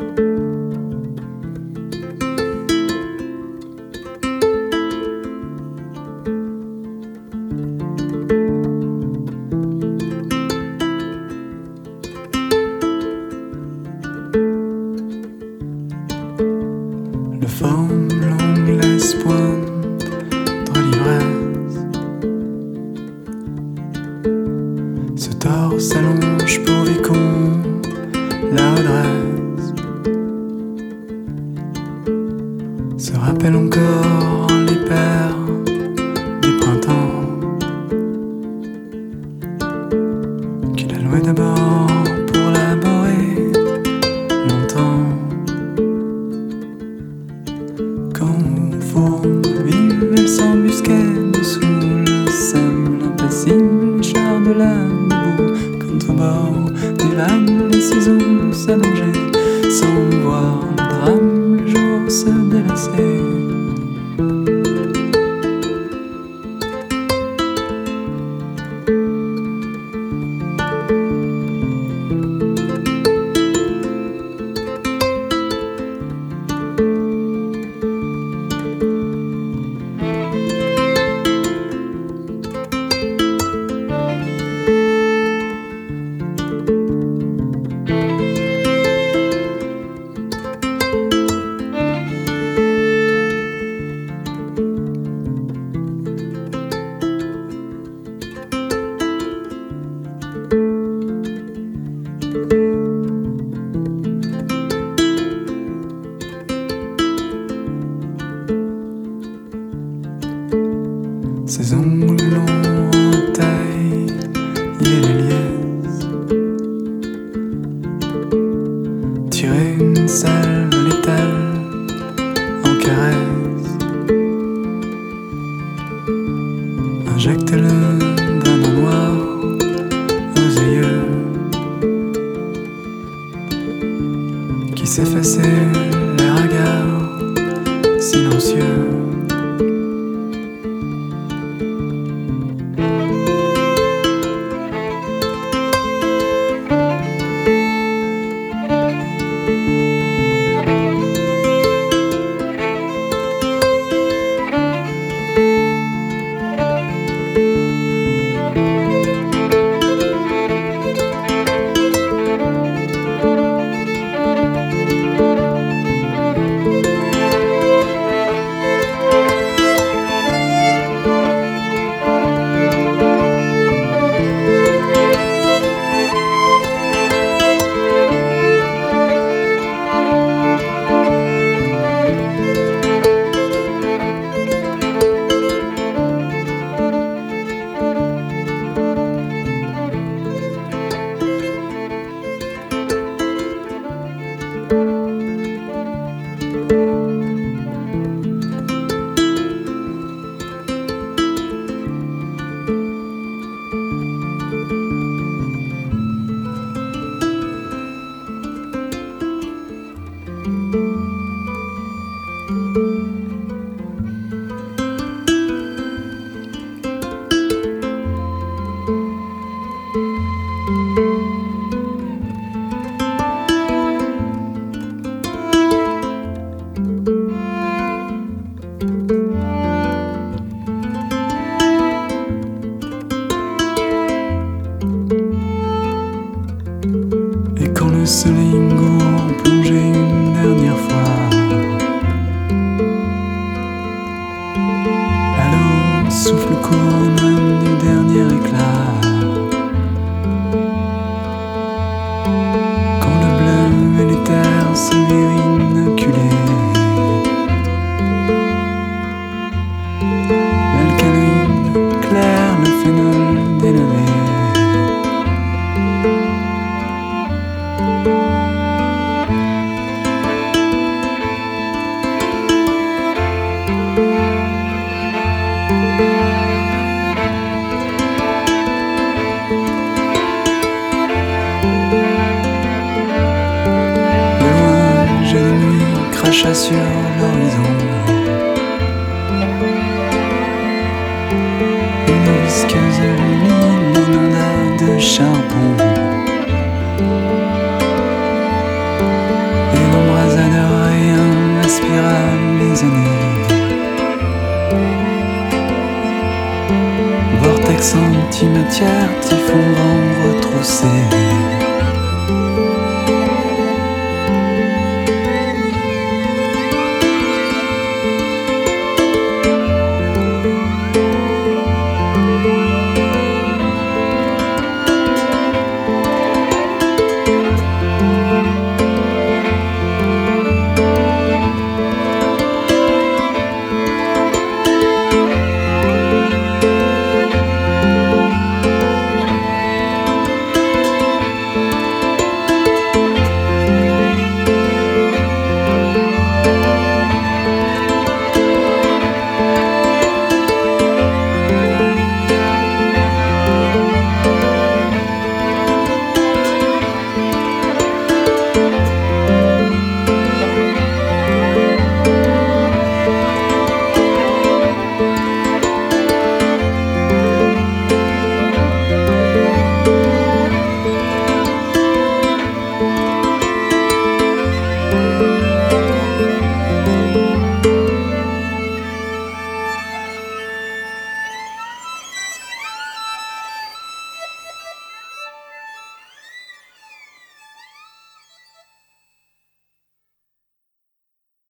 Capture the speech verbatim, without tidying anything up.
Le forme longue laisse poindre l'ivresse. Ce torse s'allonge pourvu qu'on la redresse. Se rappelle encore les pères du printemps qu'il a loué d'abord pour laborer longtemps. Quand on fourne vive, elle s'embusquait dessous le sable impassible, le char de la debout. Quand au bord des vagues, les ciseaux s'allongeaient sans voir le drame, le jour se délaçait. Ses ongles longs en taille, il est les liesses. Tirer une salve létale en caresse. Injecte-le d'un eau noir aux yeux qui s'effaçait les regards silencieux. Le solingo plongé une dernière fois. L'eau souffle couronne du dernier éclat. Quand le bleu et les terres se virent inoculés, l'alcaloïde claire, le phénol délavé. Cracha sur l'horizon une visqueuse huile inonda de charbon et spirale les années. Vortex antimatière, typhon vent retroussé.